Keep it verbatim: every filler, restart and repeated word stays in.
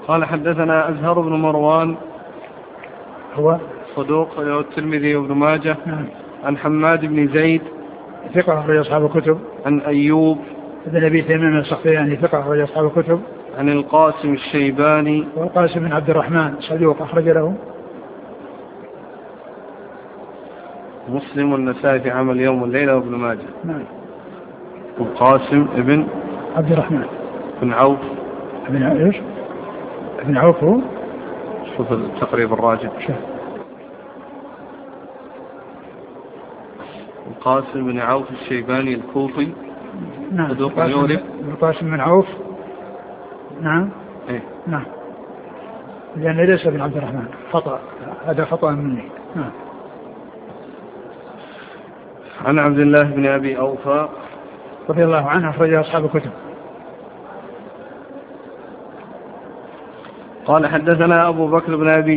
قال حدثنا أزهر بن مروان هو صدوق له الترمذي وابن ماجه. نعم. عن حماد بن زيد ثقة أخرج أصحاب الكتب. عن أيوب ابن أبي تميم السختياني ثقة أخرج أصحاب الكتب. عن القاسم الشيباني والقاسم بن عبد الرحمن صدوق أخرج له مسلم والنسائي في عمل يوم والليلة وابن ماجه. نعم. القاسم ابن عبد الرحمن بن عوف ابن عوف ابن عوف هو شوف التقريب الراجع. القاسم بن عوف الشيباني الكوفي. نعم. القاسم, القاسم بن عوف. نعم. إيه؟ نعم. لأن ليس بن عبد الرحمن خطأ، هذا خطأ مني. نعم. عن عبد الله بن أبي أوفى رضي الله عنه أخرج أصحاب الكتب. قال حدثنا أبو بكر بن أبي